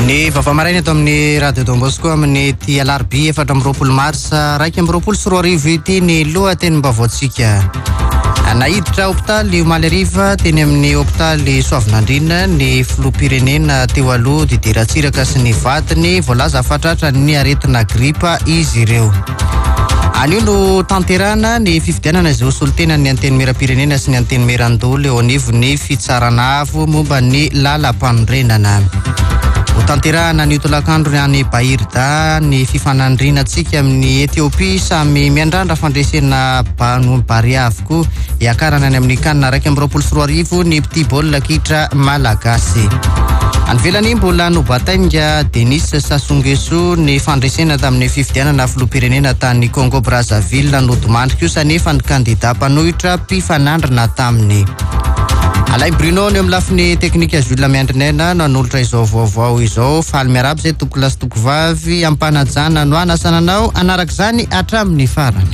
Ny vavamaraina eto amin'ny Radio Don Bosco amin'ny ty alarobia 4 marsa 2024 ity ny lohatenim-baovao-tsika. Nahiditra hôpitaly Omaly Ariva teny amin'ny hôpitaly Soavinandriana ny filoham-pirenena teo aloha didiratsiraka sy ny vatiny voalaza fatratra ny aretina gripa izy ireo. Anio no tanterana ny fifidianana izay hosolotena ny anteny mera-pirenena sy ny anteny merandolo eo anivon'ny fitsarana avo momba ny lalam-panorenana. Ho tanterahana ny tolakandro any Bahirda ny fifanandrinatsika amin'ny Etiopia samy miandrandra fandresena bary avokoa iakarana any amin'ny kanina 2024 ny petit baolina kitra malagasy. Anvelany mbola nobatainga Denis Sassou Nguesso ny fandresena tamin'ny fifidianana filoham-pirenena tany Congo Brazzaville nodimandry kosa nefa ny kandida mpanohitra mpifanandrina taminy. Alay Bruno ny amin'ny lafiny teknika Jules Miandrinena nanolotra izao vaovao izao faly miarabo izay toko lasy toko vavy ampanajana no anasananao anarak' izany hatramin'ny farany.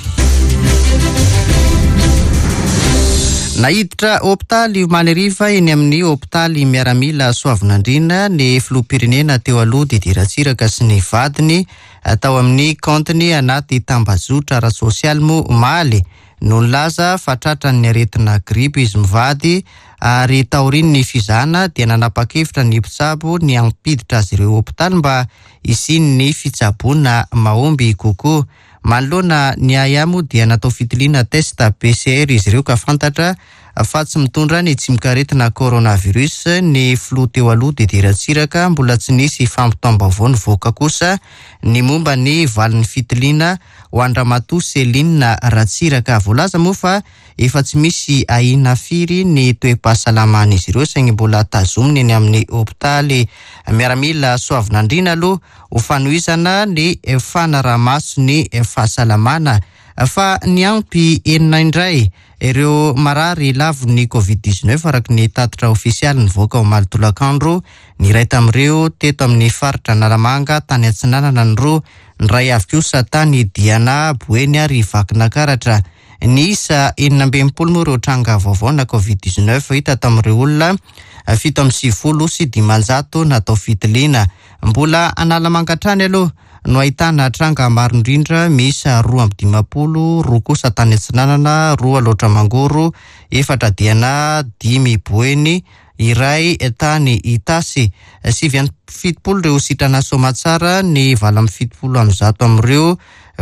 Nahiditra hôpitaly Omaly Ariva eny amin'ny hôpitaly miaramila Soavinandriana ny filoham-pirenena teo aloha didiratsiraka sy ny vadiny tao amin'ny kontiny anaty tambazotra ara-sosialy moa Omaly no nilaza fatratra ny aretina gripa izy mivady ary taoriny ny fizana dia nanapa-kevitra ny mpitsabo ny ampiditra azy ireo hôpitaly mba isiny ny fitsaboana mahomby kokoa. Manoloana ny ayamo dia natao fitiliana test PCR izy ireo ka fantatra fa tsy mitondra ny tsimikaretina coronavirus. Ny filoha teo aloha didiratsiraka mbola tsy nisy fampitam-baovao nivoaka kosa ny momba ny valin'ny fitiliana ho Andramatoa Seline Ratsiraka. Voalaza moa fa efa tsy misy ahina firy ny toe-pahasalamana izy ireo saingy mbola tazominy eny amin'ny hôpitaly miaramila Soavinandriana aloha ho fanohizana ny fanaraha-maso ny fahasalamana. Fa ny ampy enina indray ireo marary lavon'ny Covid-19 araky ny tatitra ofisialy nivoaka Omaly tolakandro. Ny iray tamin'ireo teto amin'ny faritra Nalamanga tany Atsinanana ny roa, ny ray avy kosa tany Diana Boeny ary Vakinankaratra. Ny isa 920 moa ireo tranga vaovao na Covid-19 hita tamin'ireo olona 790 sy 500 natao fitiliana. Mbola Analamanga-trany aloha no ahitana tranga maro indrindra miisa 220, 2 kosa tany Atsinanana, 2 Loatra Mangoro, 4 Diana, 5 Boeny, iray tany Itasy, 770 ireo sitrana Somatsara, ny 770 am'zato am'ireo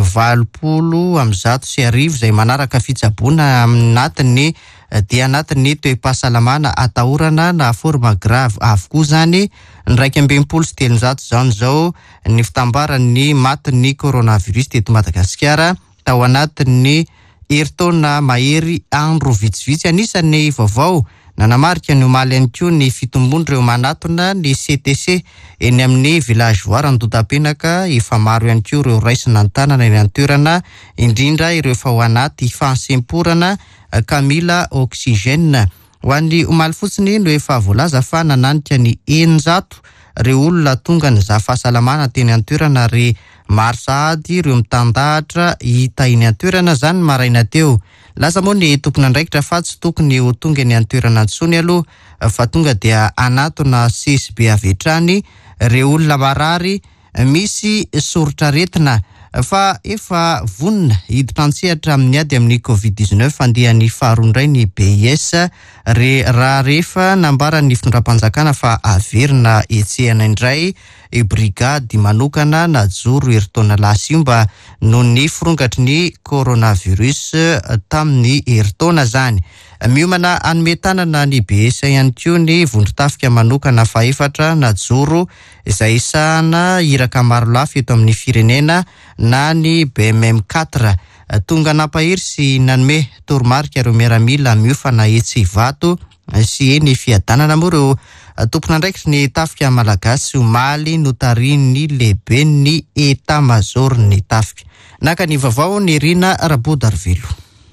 80 am'zato sy arivo izay manaraka fitsaboana aminatiny dia anatin'ny toe-pahasalamana atahorana na forma grave avokoa zany. Ny 220 sy 300 zany zao ny fitambaran'ny matin'ny coronavirus teto Madagasikara tao anatin'ny herintaona mahery andro vitsivitsy. Anisan'ny vaovao nanamarika ny Omaly ihany koa ny fitombon'ireo manatona ny CTC eny amin'ny village voara Ndota-penaka. Efa maro ihany koa ireo raisina an-tanana eny an-toerana indrindra ireo efa ho anaty fahasemporana Camila oxygène. Ho an'ny Omaly fotsiny no efa voalaza fa nananika ny 900 ireo olona tonga ny za fahasalamana teny an-toerana ary maro sahady ireo mitandahatra hita eny an-toerana zany maraina teo. Laza moa ny tompona andraikitra fa tsy tokony ho tonga eny an-toerana antsony aloha fa tonga dia anatona CSB avetrany ireo olona marary misy soritra retina fa efa vonina hiditra antsehatra amin'ny ady amin'ny Covid-19 andehan'ny faharoa indray ny BIS raha rehefa nambara ny fitondram-panjakana fa averina etsehana indray brigady manokana najoro herintaona lasy mba noho ny firongatry ny coronavirus tamin'ny herintaona zany. Miomana anometanana ny BS ihany koa ny vondrotafika manokana fa 4 najoro izay isahana iraka maro lafy eto amin'ny firenena na ny BMM 4 tonga nampahery sy nanome toromarika ireo miaramila miofana etsy vato sy eny fiadanana moa ireo tompona andraikitry ny tafika malagasy Omaly notarin'ny lehibe ny eta-major ny tafika. Naka ny vaovao ny Rina Rabodarvelo.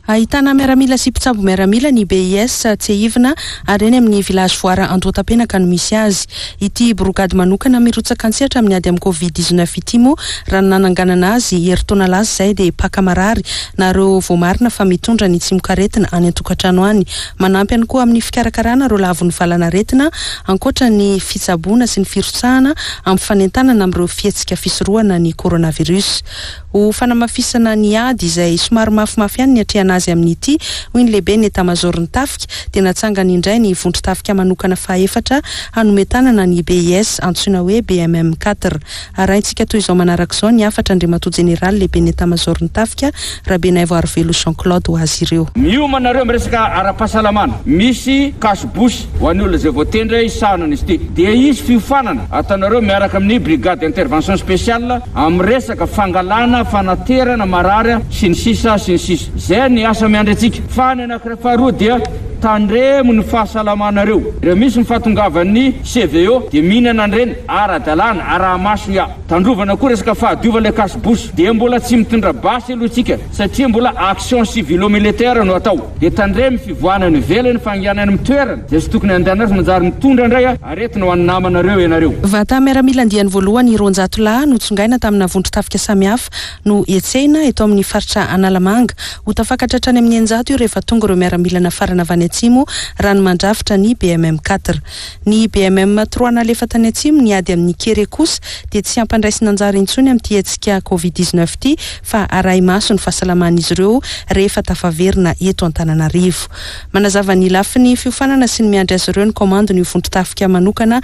Ahitana miaramila sy mpitsabo miaramila ny BIS Tsehivina ary eny amin'ny village Voara Andohatapenaka no misy azy. Ity brigady manokana mirotsaka antsehatra amin'ny ady amin'ny Covid-19 ity moa raha nananganana azy heritaona laza izay dia pakamarary nareo voamarina fa mitondra ny tsimokaretina any an-tokantrano any. Manampy ihany koa amin'ny fikarakarana reo lavon'ny valanaretina ankoatra ny fitsaboana sy ny firotsahana amin'ny fanentanana amin'ireo fihetsika fisorohana ny coronavirus. Ho fanamafisana ny ady izay somary mafimafy ihany ny atrehana azy amin'ity hoy ny lehibe ny etamajorony Tafika dia natsangana indray ny vondro Tafika manokana faha-efatra hanometanana ny BIS antsoina hoe BMM4. Araintsika toy izao manaraka izao ny afatra andriamatoa jeneraly lehibe ny etamajorony Tafika Rabenaivo Arvelo Jean-Claude ho azy ireo. Miomanareo miresaka ara-pahasalamana misy kasibosy ho an'ny olona izay voatendry isahanana izy ity dia izy fiofanana ataonareo miaraka amin'ny brigade intervention spéciale amin'ny resaka fangalana fanaterana marary sy ny sisa. Zay ny asa miandry antsika. Fa ny anankiray faharoa dia tandremo ny fahasalamanareo. Ireo misy mifatongavany CVO dia mihinana an'ireny ara-dalàna ara-maso ia. Tandrovana koa resaka fahadiovana kasibosy dia mbola tsy mitondra basy aloha tsika satria mbola action civilo-militaire no atao. Dia tandremo fivoanany velany fangianany mitoerana izay sy tokony andehanana manjary mitondra indray aretina ho an'ny namanareo ianareo. Vata miaramila andiany voalohany roanjato lahy notsongaina tamina vondro Tafika samihafa no etsehina eto amin'ny faritra Analamanga. Ho tafakatra hatrany amin'ny 100 io rehefa tonga ireo miaramila nafarana avy any atsimo raha ny mandrafitra ny BMM4. Ny BMM3 nalefa tany atsimo ny ady amin'ny Kere kosa dia tsy ampandraisina anjara intsony amin'ity hetsika Covid-19 ity fa aray maso ny fahasalaman'izy ireo rehefa tafaverina eto Antananarivo. Manazava ny lafiny fiofanana sy ny miandry azy ireo ny komando ny vondro Tafika manokana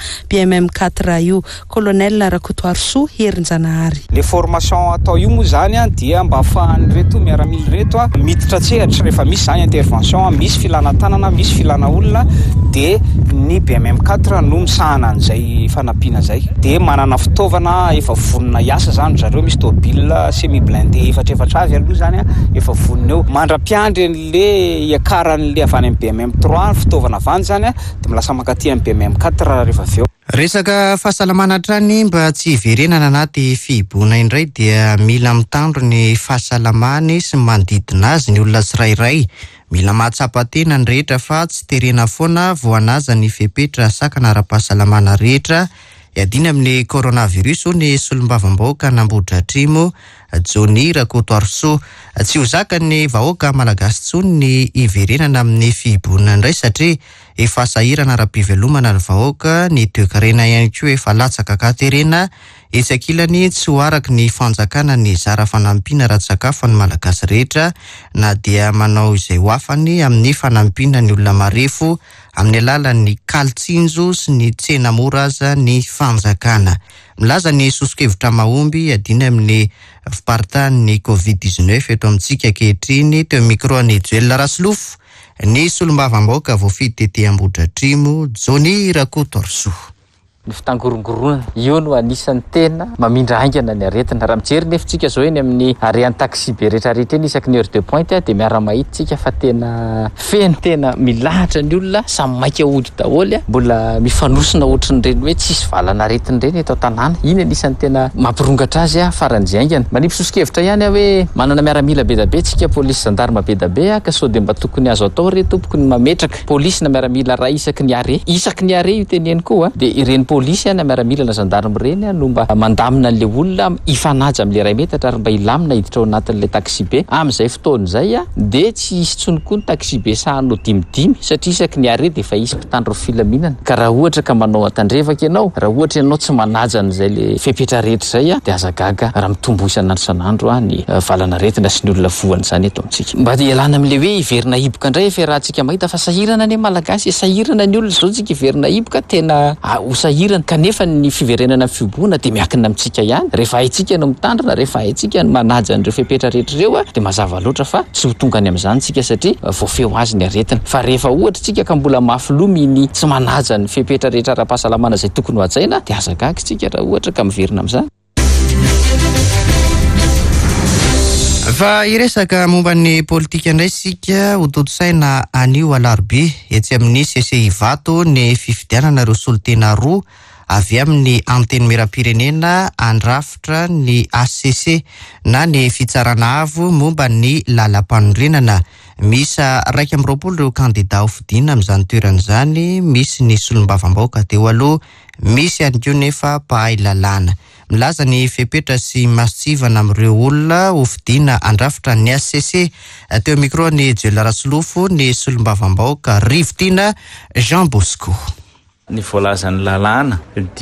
BMM4 io. Colonel Rakoto Arso Herinjanahary. Le formation atao io moa zany dia mba afahan'ny reto miaramila reto miditra tsehatra rehefa misy zany intervention misy filana tanana misy filana olona dia ny BMM4 no misahana an'izay fanampiana zay dia manana fitaovana efa vonona iasa zany zareo misy tobile semi blindé efatra avy aloha zany efa vonona eo mandra-piandry le iakaran'le avany amin'ny BMM3 fitaovana avany zany dia milasa makaty amin'ny BMM4 rehefa avy eo. Resaka fahasalamana hatrany mba tsy hiverenana anaty fihiboana indray dia mila mitandro ny fahasalamany sy manodidina azy ny olona tsirairay. Mila mahatsapa-tena ny rehetra fa tsy terena foana voanaza ny fepetra sakana ara-pahasalamana rehetra. Iadina amin'ny coronavirus ny solombavam-bahoaka Nambohitra Atrimo Jony Rakoto Arso. Tsy ho zakany vahoaka malagasy tsony ny hiverenana amin'ny fihiboana indray satria efa sahirana ara-pivelomana ny vahoaka ny toekarena ihany koa efa latsaka katerena etsakilany tsy ho araka ny fanjakana ny zara fanampiana ra-tsakafo ny malagasy rehetra na dia manao izay ho afany amin'ny fanampiana ny olona marefo amin'ny alalan'ny kalitsinjo sy ny tsena mora aza ny fanjakana. Milaza ny sosokevitra mahomby adina amin'ny fiparitahan'ny Covid-19 eto amintsika ankehitriny teo micro ny Joel Raslofo ny solombavam-bahoaka voafidy tety Ambohitra Atrimo Jony Rakoto Arso. Ny fitangorongorona io no anisan'ny tena mamindra haingana ny aretina raha mijery nefitsika zao eny amin'ny arean'ny taxi be rehetrarehetra eny isaky ny heure de pointe dia miara mahitsika fa tena feno tena milahatra ny olona samy maika ody daholo mbola mifanosona ohatran'ireny hoe tsisy valana aretin'ireny eto an-tanàna. Iny anisan'ny tena mampirongatra azy faran'izay haingana. Manipy sosokevitra ihany hoe manana miaramila be da be tsika polisy zandarma be da be ka sao dia mba tokony azo atao re tompoko ny mametraka polisy na miaramila raha isaky ny are io teneny koa dia ireny polisy na miaramila na zandarma reny no mba mandamina an'le olona ifanaja amin'le ray metatra ary mba ilamina hiditra ao anatin'le taxi be amin'izay fotoana izay dia tsy hisy tsony koa ny taxi be sahanao dimidimy satria isaky ny are dia efa isy mpitandro filaminana ka raha ohatra ka manao atandrevaka ianao raha ohatra ianao tsy manaja an'izay le fepetra rehetra izay dia azagaga raha mitombo isan'andro san'andro ny valana retina sy ny olona voany izany eto amintsika mba ialana amin'le hoe iverina hiboka indray efa rahantsika mahita fa sahirana ny malagasy sahirana ny olona zao tsika iverina hiboka tena sahirana kanefa ny fiverenana fiboana dia miakina amintsika ihany rehefa haitsika no mitandrina rehefa haitsika no manaja an'ireo fepetra rehetra ireo dia mazava loatra fa tsy ho tonga any amin'izany tsika satria voafeo azy ny aretina fa rehefa ohatra tsika ka mbola mafilominy tsy manaja ny fepetra rehetra ara-pahasalamana izay tokony ho hajaina dia azagaga tsika raha ohatra ka miverina amin'izany. Fa iresaka momba ny politika indray sika ho toto-saina anio alarobia etsy amin'ny CCI Vato ny fifidianana ireo solitena roa avy amin'ny anteny meram-pirenena andrafitra ny ACC na ny fitsarana avo momba ny lalam-panorenana. Misy 120 ireo kandida ho fidiana amin'izany toerana izany, misy ny solombavam-bahoaka teo aloha, misy ihany koa nefa mpahay lalàna. Milaza ny fepetra sy masivana amin'ireo olona ho fidiana andrafitra ny ACC. Teo micro ny Joela Rasolofo, ny solombavam-bahoaka rivotiana Jean Bosco. Ny voalazan'ny lalàna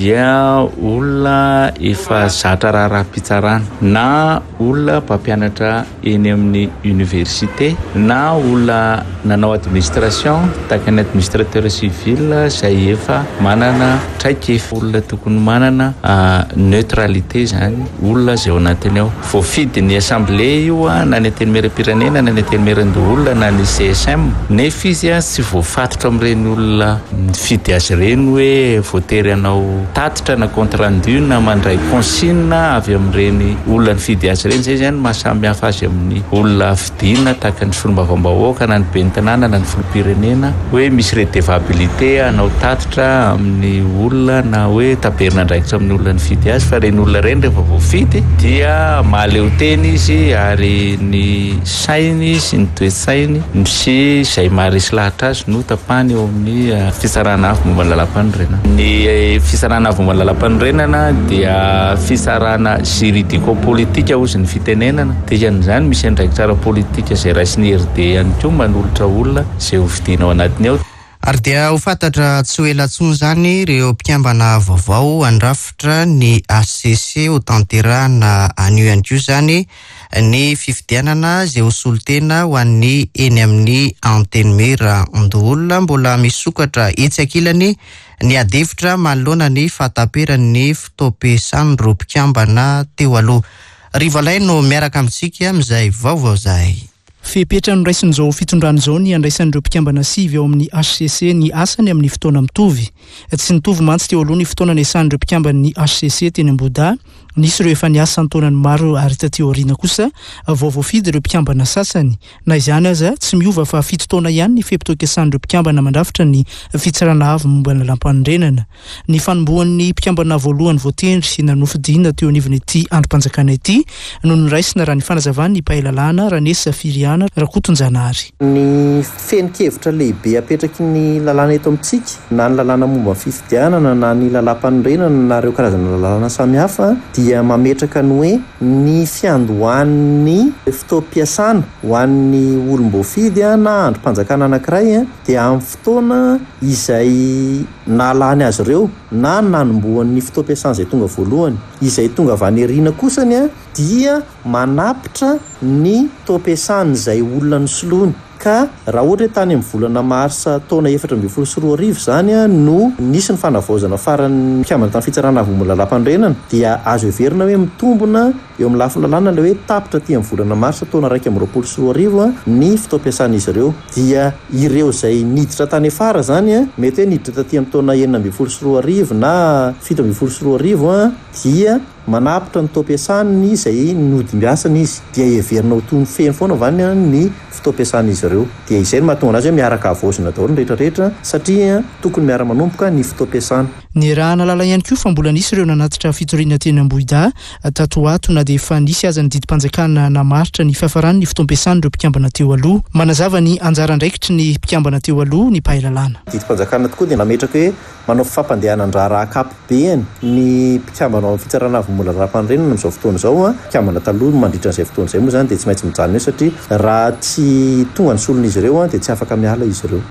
dia olona efa zatra raharaham-pitsarana, na olona mpampianatra eny amin'ny université, na olona nanao administration tahaka ny administrateur civil izay efa manana traikefa. Olona tokony manana neutralité zany, olona izay ao anatiny ao. Voafidy ny assemblée io na ny anteny meram-pirenena, na ny anteny meran-doholona, na ny CSM, nefa izy tsy voafatotra amin'ireny olona fidy azy ireny hoe voatery anao tatitra na compte rendu na mandray consigne avy amin'ireny olona ny fidy azy ireny. Zay zany mahasamy hafa azy amin'ny olona fidiana tahaka ny solombavam-bahoaka, na ny ben'ny tanàna, na ny filoham-pirenena, hoe misy redevabilité anao tatitra amin'ny olona, na hoe taberina andraikitra amin'ny olona ny fidy azy. Fa reny olona reny rehefa voafidy dia mahaleo teny izy, ary ny sainy sy ny toe-tsainy sy izay maharesy lahatra azy no tapahany eo amin'ny fitsarana avy momba ny lalam-panorenana. Ny fitsarana avy momba ny lalam-panorenana dia fitsarana juridico-politika ozy ny fitenenana. Dikan'izany misy andraikitra politika izay raisiny heride ihany koa manolotra olona izay ho fidiana ao anatiny ao. Ary dia ho fantatra tsy ho ela intsony zany ireo mpikambana vaovao andrafitra ny ACC ho tanterahana anio ihany koa zany ny fifidianana izay ho solotena ho an'ny eny amin'ny anteny meran-doholona. Mbola misokatra etsy ankilany ny adevitra manoloana ny fahataperan'ny fitaom-piasany ireo mpikambana teo aloha. Rivalay no miaraka amintsika amin'izay vaovao izay. Fepetra no raisin'izao fitondrana izao ny andraisan'ireo mpikambana sivy ao amin'ny HCC ny asany amin'ny fotoana mitovy. Tsy nitovy mantsy teo aloha ny fotoana niasan'ireo mpikambana ny HCC teny Ambohidahy. Nisy ireo efa niasa antaonany maro, ary taty aoriana kosa vaovaofidy ireo mpikambana sasany. Na izany aza tsy miova fa 7 taona ihany ny fehim-piasan'ireo mpikambana mandrafitra ny fitsarana avy momba ny lalam-panorenana. Ny fanombohan'ny mpikambana voalohany voatendry na nofidiana teo anivon'ity androm-panjakana ity no niraisina raha ny fanazavany ny mpahay lalàna Ranesa Safiriana Rakotonjanary. Ny fenikevitra lehibe apetraky ny lalàna eto amintsika, na ny lalàna momba fifidianana, na ny lalam-panorenana, na ireo karazana lalàna samihafa, dia mametraka ny hoe ny fiandohan'ny fitaom-piasana ho an'ny olom-boafidy na androm-panjakana anankiray dia amin'ny fotoana izay nalany azy ireo na nanombohan'ny fitaom-piasana izay tonga voalohany. Izay tonga avy any aoriana kosany dia manapitra ny fitaom-piasana izay olona nosoloany. Ka raha ohatra tany amin'ny volana Marsa taona 2024 zany no nisy ny fanavaozana faran'ny mpikambana tamin'ny fitsarana avy momba ny lalam-panorenana, dia azo heverina hoe mitombona eo amin'ny lafiny lalàna ilay hoe tapitra aty amin'ny volana Marsa taona 2024 ny fitaom-piasan'izy ireo. Dia ireo izay niditra tany afara zany mety hoe niditra taty amin'ny taona 2024 na 2024 dia manapitra ny fitaom-piasany izay nodimbiasana izy, dia heverina ho toy ny feno foana avany ny fitaom-piasan'izy ireo. Dia izay mahatonga azy hoe miaraka avaozina daholo ny rehetrarehetra satria tokony miara-manomboka ny fitaom-piasana. Ny raha nalala ihany koa fa mbola nisy ireo nanatitra fitoriana teny Ambohidahy tato ato, na dia efa nisy aza ny didim-panjakana namaritra ny fiafarany ny fitaom-piasana ireo mpikambana teo aloha. Manazava ny anjara andraikitry ny mpikambana teo aloha ny mpahay lalàna. Didim-panjakana tokoa dia nametraka hoe manao fampandehanan-draharaha ankapobeny ny mpikambana ao amin'ny fitsarana avy momba ny lalam-panorenana amin'izao fotoana izao. Mpikambana taloha mandritra an'izay fotoana izay moa zany dia tsy maintsy mijanona eo satria raha tsy tonga ny solon'izy ireo dia tsy afaka miala izy ireo.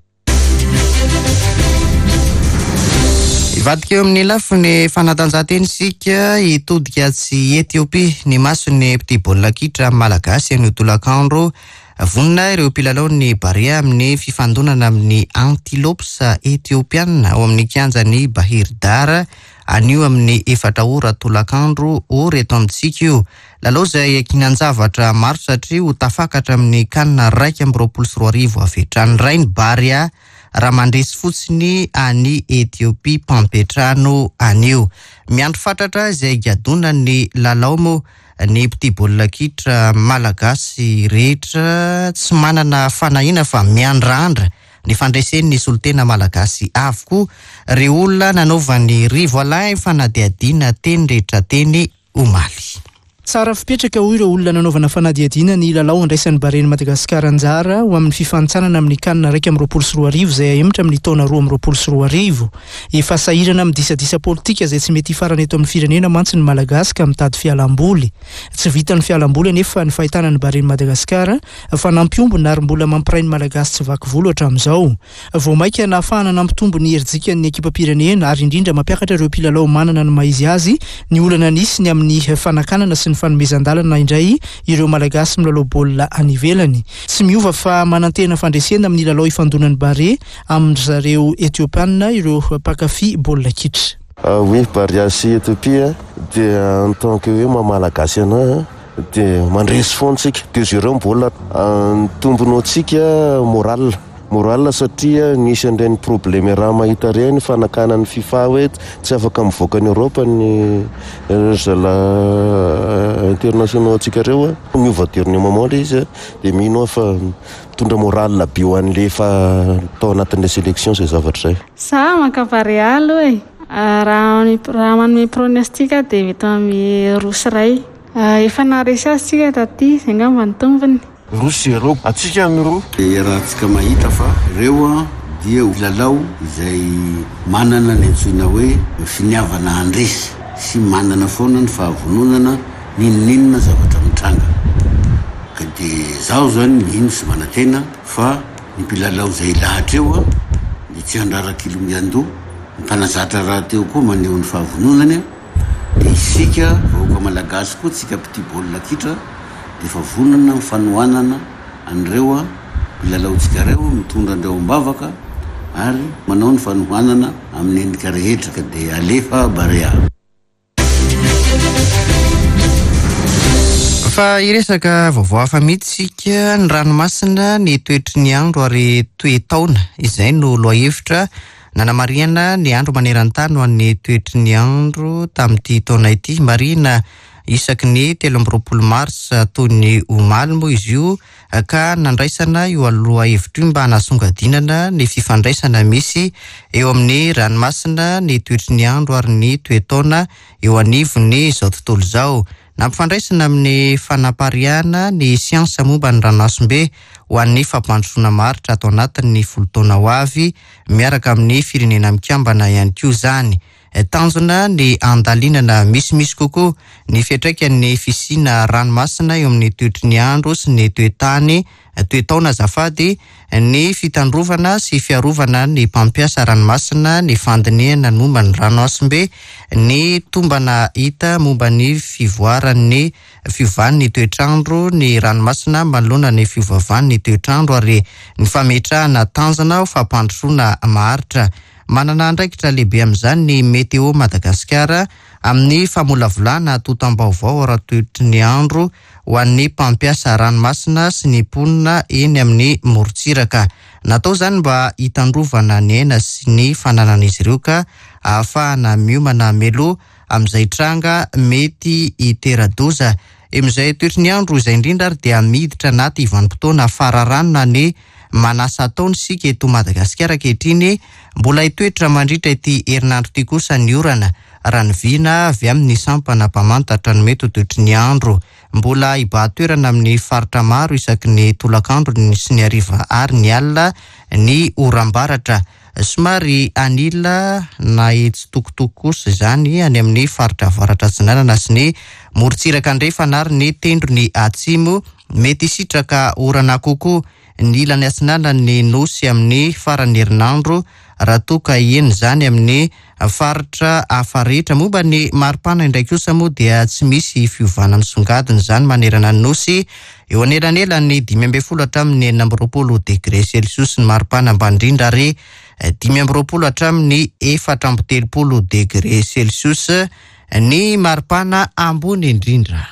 Ivadika eo amin'ny lafiny fanatanjahantena isika hitodika tsy Etiopia ny mason'ny petit baolina kitra malagasy ny tolakandro vonina ireo mpilalao ny Barea amin'ny fifandonana amin'ny Antilopes Etiopiana ao amin'ny kianjan'ny Bahir Dar anio amin'ny 4 ora tolakandro eto amintsika io. Lalao izay kinan-javatra maro satria ho tafakatra amin'ny kanina 2-23 avetrany Rainy Barea raha mandresy fotsiny any Etiopia Pampetrano anio. Miandro fatratra izay gadona ny lalao moa ny petit baolina kitra malagasy rehetra tsy manana fanahina fa miandrandra ny fandraisen'ny solotena malagasy avokoa reo olona nanaovany rivo alain fanadiadiana teny rehetra teny omaly. Tsara fipetraka hoy ireo olona nanaovana fanadiadiana ny lalao andraisan'ny bareny Madagasikara anjara ho amin'ny fifantsanana amin'ny kanina 1.4 izay ahemitra amin'ny taona 2.4. Efa sahirana amin'ny disadisa politika izay tsy mety hifarana eto amin'ny firenena mantsy ny Malagasy ka mitady fialamboly. Tsy vitan'ny fialamboly anefa ny fahitana ny bareny Madagasikara fa nampiombona ary mbola mampiray ny Malagasy tsy vaky volo hatramin'izao. Vao maika nahafahana nampitombo ny herijika ny ekipam-pirenena ary indrindra mampiakatra ireo mpilalao manana ny maizy azy ny olana nisy ny amin'ny fanakanana sy ny fanomezan-dalana indray ireo Malagasy milalao baolina any ivelany. Tsy miova fa manantena fandresena amin'ny lalao ifandonan'ny bare amin'ny zareo Etiopiana ireo mpakafy baolina kitra. Oui, Barria sy Ethiopia dia en tant que hoe Malagasy ana dia mandresy fontsika 2-0 baolina tombonao tsika moral satria nisy andreny problème raha mahita reny fanakana ny FIFA hoe tsy afaka mivoaka ny Europa ny zala international tsika reo miova dernier moment izy dia mino fa tondra moral be ho an'le fa tao anatin'le sélection zay zavatra zay. Sa makapareal hoe raha manome pronostika dia mety amin'ny Rosy ray efa naresy azy tsika taty zay ngamba ny tombony. Rosy zero atsika amiro raha tsika mahita fa ireo dia lalao izay manana ny antsoina hoe finiavana andresy sy manana foana ny fahavononana ninonina zavatra mitranga ka dia zaho zany ino sy manantena fa ny mpilalao zay lahatra eo dia tsy handrarakilo miandoha mpanazatra raha teo koa maneho ny fahavononany dia isika vahoaka Malagasy koa tsika piti baolina kitra dia efa vonana ny fanohanana an'ireo mpilalao-tsika reo mitondra andreo ambavaka ary manao ny fanohanana amin'ny endrika rehetra ka dia alefa Barea. Fa iresaka vaovao hafa mihitsika ny ranomasina ny toetry ny andro ary toe-taona izay no loahevitra nanamariana ny andro maneran-tany ho an'ny toetry ny andro tamin'ity taona ity. Marina isaky ny 13 mars toy ny omaly moa izy io ka nandraisana io aloha hevitra mba hanasongadinana ny fifandraisana misy eo amin'ny ranomasina ny toetry ny andro ary ny toe-taona eo anivony izao tontolo izao. Nampifandraisana amin'ny fanapariana ny siansa momba ny ranomasimbe ho an'ny fampandrosoana maritra atao anatin'ny 10 taona ho avy miaraka amin'ny firenena mikambana ihany koa izany. Tanjona ny andalinana misimisy kokoa ny fiantraikan'ny fisiana ranomasina eo amin'ny toetry ny andro sy ny toe-tany toe-taona azafady ny fitandrovana sy fiarovana ny mpampiasa ranomasina ny fandinihana momba ny ranomasimbe ny tombana hita momba ny fivoaran'ny fiovan'ny toetrandro ny ranomasina manoloana ny fiovavan'ny toetrandro ary ny fametrahana tanjona ho fampandrosoana maharitra. Manana andraikitra lehibe amin'izany ny Meteo Madagasikara amin'ny famolavolana totam-baovao ara-toetry ny andro ho an'ny mpampiasa ranomasina sy ny mponina eny amin'ny morontsiraka. Natao izany mba hitandrovana ny aina sy ny fananan'izy ireo ka ahafahana miomana melo amin'izay tranga mety hitera-doza. Amin'izay toetry ny andro izay indrindra ary dia miditra anaty vanim-potoana fararanona ny manasa taona sika eto Madagasikara kehitriny mbola hitoetra mandritra ity herinandro ity kosa ny orana raha ny vina avy amin'ny sampana mpamantatra ny mety toetry ny andro mbola hibahatoerana amin'ny faritra maro isaky ny tolakandro sy ny hariva ary ny alina ny oram-baratra somary anila na etsitokotoko kosa izany any amin'ny faritra avaratra Tsinanana sy ny morontsiraka andrefa ary ny tendro ny atsimo mety sitraka orana kokoa ny ilany Atsinanana ny nosy amin'ny faran'ny herinandro raha toa ka eny izany amin'ny faritra hafa rehetra. Momba ny maripana indray kosa moa dia tsy misy fiovana misongadina izany manerana ny nosy eo anelanela ny 12 hatramin'ny 20 degré Celsius ny maripana ambany indrindra ary 20 hatramin'ny 430 degré Celsius ny maripana ambony indrindra.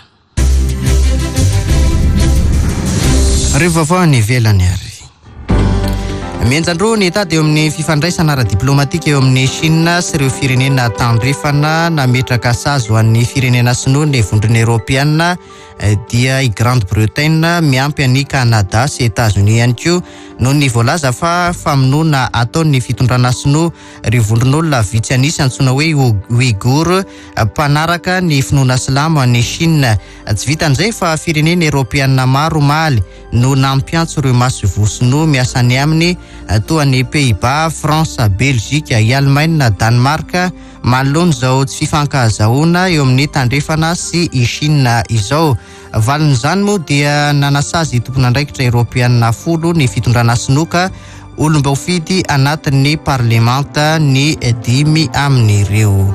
Revavao ny velany ary mianjandro ny tady eo amin'ny fifandraisana ara-diplomatika eo amin'ny Chine sy ireo firenena tandrefana nametraka sazy ho an'ny firenena sinoa ny vondrona Europiana dia i Grande-Bretagne miampy an'i Canada sy États-Unis ihany koa noho ny voalaza fa famonoana ataon'ny fitondrana sinoa ry vondron'olona vitsy anisy antsoina hoe Ouïghour mpanaraka ny finoana silamo an'ny Chine. Tsy vitan'izay fa firenena Europiana maro maly no nampiantso ireo masovo sinoa miasa any aminy toa ny Pays-Bas, France, Belgique, Allemagne, Danemark manoloana izao tsy fifankahazahoana eo amin'ny tandrefana sy i Chine izao. Valin'izany moa dia nanasazy tompon'andraikitra Europiana 10 ny fitondrana sinoa olom-baofidy anatin'ny parlemanta ny 5 amin'ireo.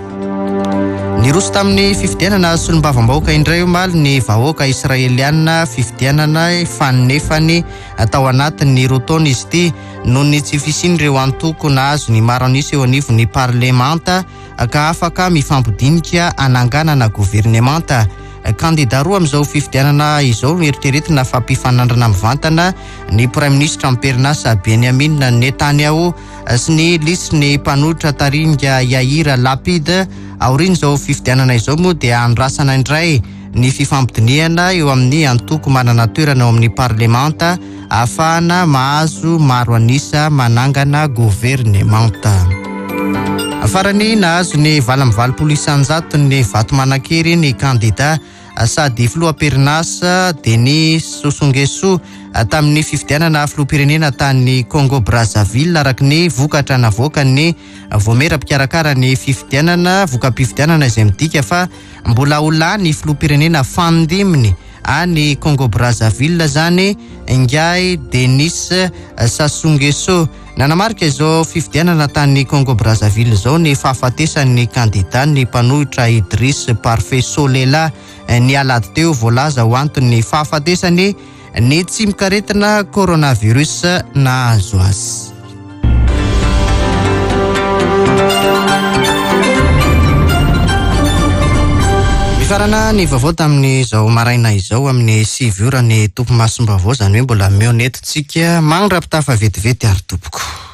Niroso tamin'ny fifidianana solombavam-bahoaka indray omaly ny vahoaka Israeliana fifidianana fanefany atao anatin'ny roa taona izy ity noho ny tsy fisian'ireo antoko nahazo ny maro anisy eo anivon'ny parlemanta ka afaka mifampidinika ananganana governemanta. Kandida roa amin'izao fifidianana izao eritreretina fampifanandrana mivantana ny Prime Ministre Ampernas Benjamin Netanyahu sy ny lisiny mpanohitra taringa Yair Lapid. Aoriana izao fifidianana izao moa dia andrasana indray ny fifampidiniana eo amin'ny antoko manana toerana ao amin'ny parlemanta ahafahana mahazo maro anisa manangana governemanta. Afarany nahazo ny 7,700 ny vato manan-kery ny kandida sady filoham-Pernas Denis Sassou Nguesso tamin'ny fifidianana filoham-pirenena tany Congo Brazzaville araka ny vokatra navoakany voamera-pikarakara ny fifidianana voka-pifidianana izay midika fa mbola olany filoham-pirenena fandiminy any Congo Brazzaville zany Ngai Denis Sassou Nguesso. Nanamarika izao fifidianana tany Congo Brazzaville izao ny fahafatesan'ny kandida ny mpanohitra Idriss Parfait Solela ny alady teo voalaza ho antony fahafatesany ny tsy mikaretina coronavirus nahazo azy. Mifarana ny vaovao tamin'ny zao maraina izao amin'ny 7 ora ny tompo masombavao zany hoe mbola mionetitsika mandrapitafa vetivety ary tompoko.